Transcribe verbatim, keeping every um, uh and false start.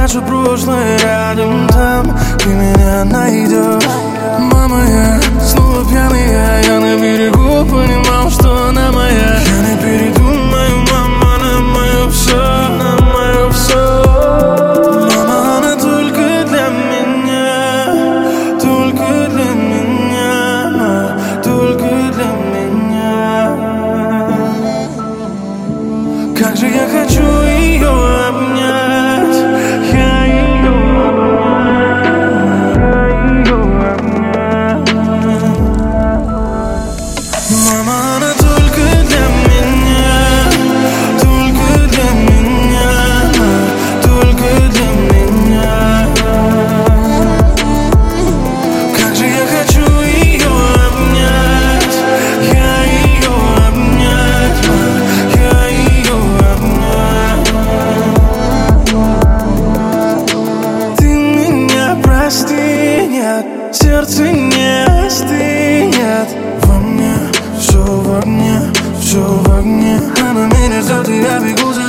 наше прошлое рядом, там ты меня найдешь. Мама, я снова пьяный, я, я на берегу понимал, что она моя. Я не передумаю, мама, на мое все, на мое все. Мама, она только для меня, только для меня, только для меня. Как же я хочу ее обнять, я ее обнять, я ее обнять. Мама, она только для меня, только для меня, только для меня. Как же я хочу ее обнять, я ее обнять, я ее обнять. Ты меня прости, нет, сердце не остынет. Во мне все в огне, все в огне. Она меня ждет, и я бегу за